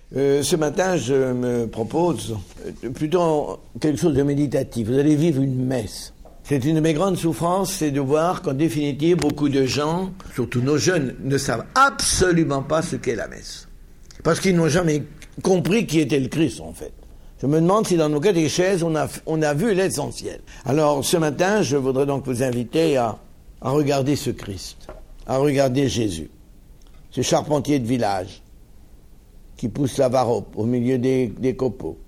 Ce matin, je me propose plutôt quelque chose de méditatif. Vous allez vivre une messe. C'est une de mes grandes souffrances, c'est de voir qu'en définitive, beaucoup de gens, surtout nos jeunes, ne savent absolument pas ce qu'est la messe. Parce qu'ils n'ont jamais compris qui était le Christ, en fait. Je me demande si dans nos catéchèses, on a vu l'essentiel. Alors, ce matin, je voudrais donc vous inviter à regarder ce Christ, à regarder Jésus, ce charpentier de village, qui pousse la varope au milieu des copeaux,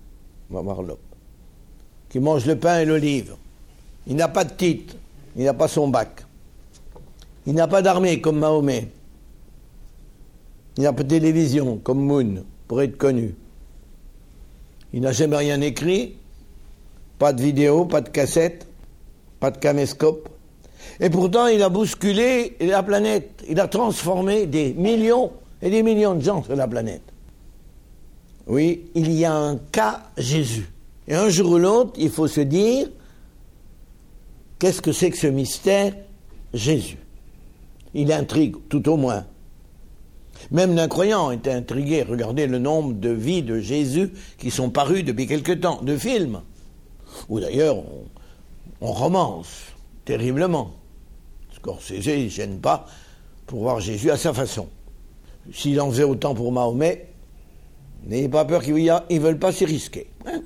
qui mange le pain et l'olive. Il n'a pas de titre, il n'a pas son bac. Il n'a pas d'armée comme Mahomet. Il n'a pas de télévision comme Moon pour être connu. Il n'a jamais rien écrit, pas de vidéo, pas de cassette, pas de caméscope. Et pourtant, il a bousculé la planète. Il a transformé des millions et des millions de gens sur la planète. Oui, il y a un cas Jésus. Et un jour ou l'autre, il faut se dire, qu'est-ce que c'est que ce mystère Jésus? Il intrigue, tout au moins. Même l'incroyant est intrigué. Regardez le nombre de vies de Jésus qui sont parues depuis quelque temps, de films. Ou d'ailleurs, on romance terriblement. Scorsese, il ne gêne pas pour voir Jésus à sa façon. S'il en faisait autant pour Mahomet, n'ayez pas peur qu'ils ne veulent pas s'y risquer. Hein?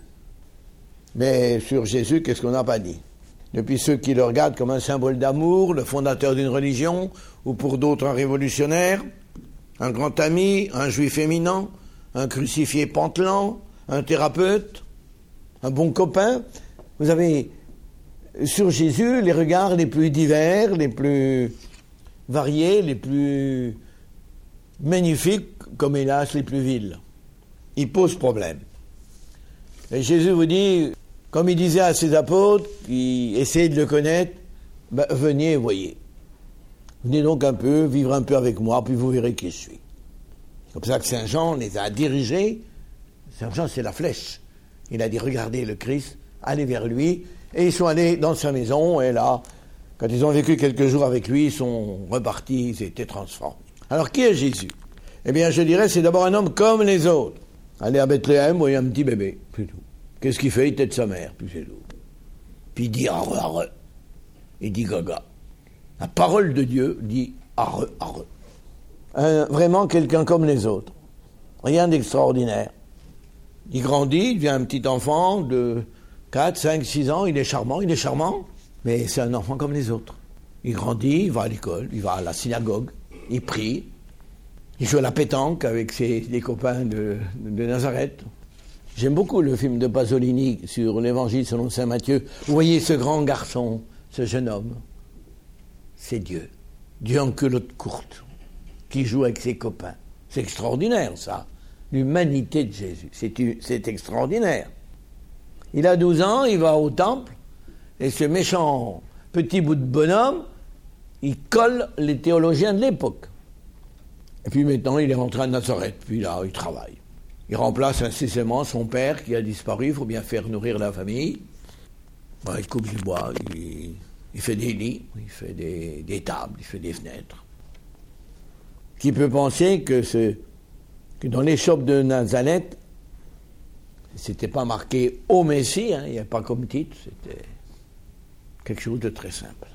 Mais sur Jésus, qu'est-ce qu'on n'a pas dit? Depuis ceux qui le regardent comme un symbole d'amour, le fondateur d'une religion, ou pour d'autres un révolutionnaire, un grand ami, un juif éminent, un crucifié pantelant, un thérapeute, un bon copain. Vous avez sur Jésus les regards les plus divers, les plus variés, les plus magnifiques, comme hélas les plus vils. Il pose problème. Et Jésus vous dit, comme il disait à ses apôtres, qui essayaient de le connaître, venez et voyez. Venez donc un peu, vivre un peu avec moi, puis vous verrez qui je suis. C'est comme ça que Saint Jean les a dirigés. Saint Jean, c'est la flèche. Il a dit, regardez le Christ, allez vers lui. Et ils sont allés dans sa maison, et là, quand ils ont vécu quelques jours avec lui, ils sont repartis, ils étaient transformés. Alors, qui est Jésus? Eh bien, je dirais, c'est d'abord un homme comme les autres. Allez à Bethléem, vous voyez un petit bébé, c'est tout. Qu'est-ce qu'il fait? Il tête sa mère, puis c'est tout. Puis il dit arre, arre. Il dit gaga. La parole de Dieu dit arre, arre. Vraiment quelqu'un comme les autres. Rien d'extraordinaire. Il grandit, il devient un petit enfant de 4, 5, 6 ans, il est charmant, mais c'est un enfant comme les autres. Il grandit, il va à l'école, il va à la synagogue, il prie, il joue à la pétanque avec les copains de Nazareth. J'aime beaucoup le film de Pasolini sur l'évangile selon saint Matthieu. Vous voyez ce grand garçon, ce jeune homme, c'est Dieu. Dieu en culotte courte, qui joue avec ses copains. C'est extraordinaire, ça. L'humanité de Jésus, c'est extraordinaire. Il a 12 ans, il va au temple, et ce méchant petit bout de bonhomme, il colle les théologiens de l'époque. Et puis maintenant, il est rentré à Nazareth, puis là, il travaille. Il remplace incessamment son père qui a disparu, il faut bien faire nourrir la famille. Bon, il coupe du bois, il fait des lits, il fait des tables, il fait des fenêtres. Qui peut penser que dans l'échoppe de Nazareth, c'était pas marqué « Au Messie », il n'y a pas comme titre, c'était quelque chose de très simple.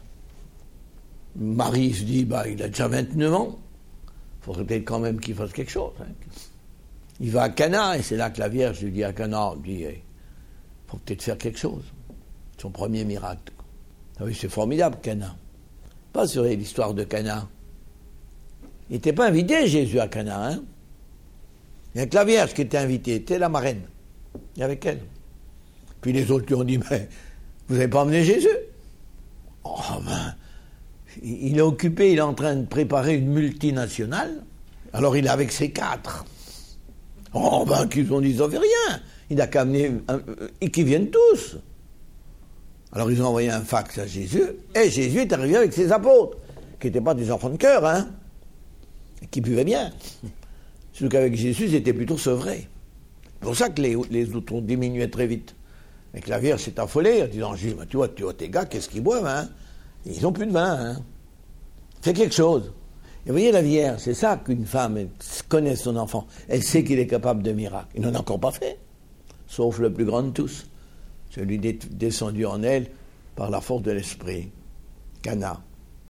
Marie se dit, il a déjà 29 ans, il faudrait peut-être quand même qu'il fasse quelque chose. Hein. Il va à Cana, et c'est là que la Vierge lui dit à Cana, il faut peut-être faire quelque chose. Son premier miracle. Ah oui, c'est formidable, Cana. Pas sur l'histoire de Cana. Il n'était pas invité, Jésus, à Cana. Hein. Il n'y a que la Vierge qui était invitée, c'était la marraine. Il y avait elle. Puis les autres lui ont dit, mais vous n'avez pas emmené Jésus? Il est occupé, il est en train de préparer une multinationale. Alors il est avec ses 4. Qu'ils ont dit, ils n'ont fait rien. Il n'a qu'à amener, et qu'ils viennent tous. Alors ils ont envoyé un fax à Jésus, et Jésus est arrivé avec ses apôtres, qui n'étaient pas des enfants de cœur, hein, et qui buvaient bien. Surtout qu'avec Jésus, c'était plutôt sevré. C'est pour ça que les autres ont diminué très vite. Et que la Vierge s'est affolée en disant, Jésus, tu vois tes gars, qu'est-ce qu'ils boivent, hein? Ils n'ont plus de vin, hein? Fais quelque chose. Et vous voyez, la Vierge, c'est ça qu'une femme elle connaît son enfant. Elle sait qu'il est capable de miracles. Il n'en a encore pas fait, sauf le plus grand de tous, celui descendu en elle par la force de l'esprit, Cana.